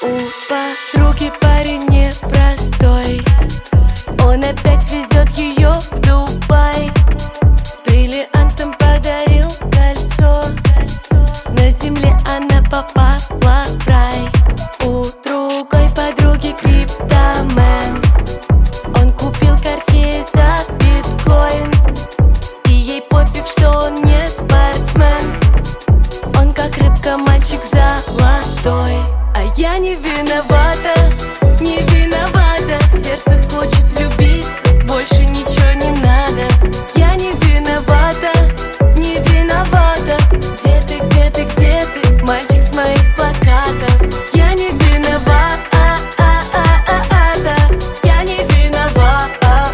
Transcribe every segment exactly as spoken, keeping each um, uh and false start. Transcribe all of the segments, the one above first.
У подруги парень непростой, он опять везет ее в Дубай. С бриллиантом подарил кольцо, на земле она попала в рай. У другой подруги криптомен, он купил Cartier за биткоин, и ей пофиг, что он не спортсмен. Он как рыбка, мальчик золотой. А я не виновата, не виновата. Сердце хочет влюбиться, больше ничего не надо. Я не виновата, не виновата. Где ты, где ты, где ты, мальчик с моих плакатов? Я не виновата, я не виновата,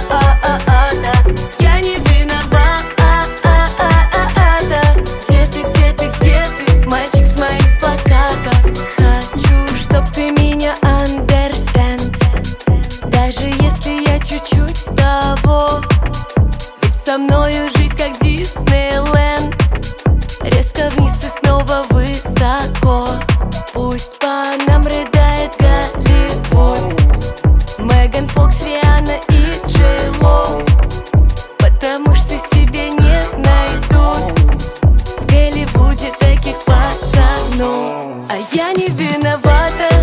я не виновата. Где ты, где ты, где ты, мальчик с моих плакатов? Хочу, чтоб ты меня understand, даже если я чуть-чуть того. Ведь со мною жизнь как Диснейленд, резко вниз и снова высоко. Пусть по нам рыдает Голливуд, Меган Фокс, Риhanna и Джей Ло, потому что себе не найдут в Голливуде таких пацанов. А я не виновата,